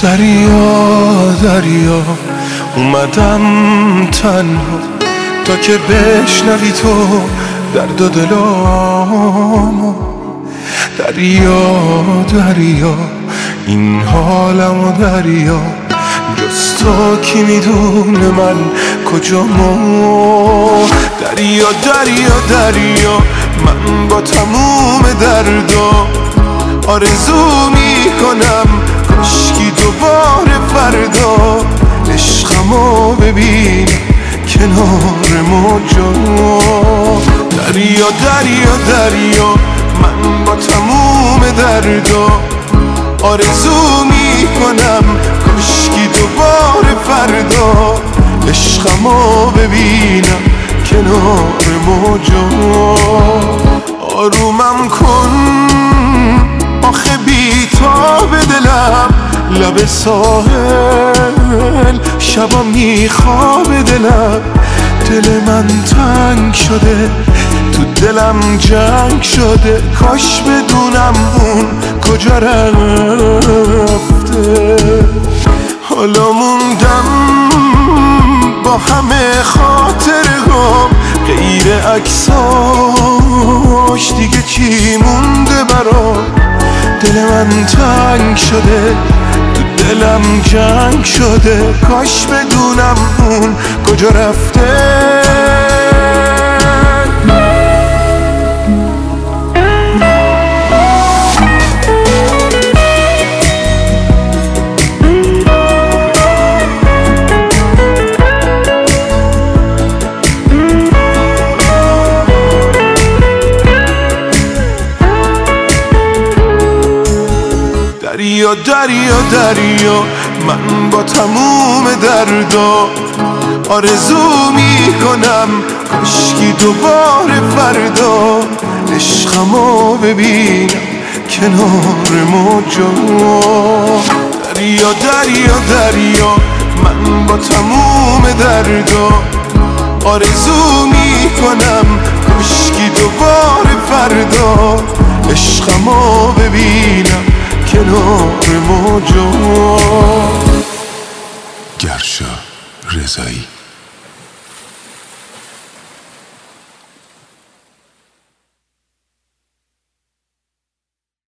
دریا دریا اومدم تنها تا که بشنوی تو درد و دلامو. دریا دریا این حالمو دریا، جز تو کی میدونه من کجامو. دریا دریا دریا من با تموم دردا آرزو میکنم کاشکی دوباره فردا عشقمو ببین کنار موجا. دریا دریا دریا من با تموم دردا آرزو میکنم کاشکی دوباره فردا عشقمو ببینم کنار موجا. آرومم کن آخه بی‌تاب دلم لب ساحل شبا میخواب دلم. دل من تنگ شده تو دلم جنگ شده، کاش بدونم اون کجا رفته. حالا موندم با همه خاطرهام، غیر عکساش دیگه چی مونده برام. دل من تنگ شده تو دلم جنگ شده، کاش بدونم اون کجا رفته. دریا دریا دریا من با تموم دردا آرزو میکنم کاشکی دوباره فردا عشقمو ببینم کنار موجا. دریا دریا دریا من با تموم دردا آرزو میکنم کاشکی دوباره فردا عشقمو ببینم کنار موجا. گرشا رضایی.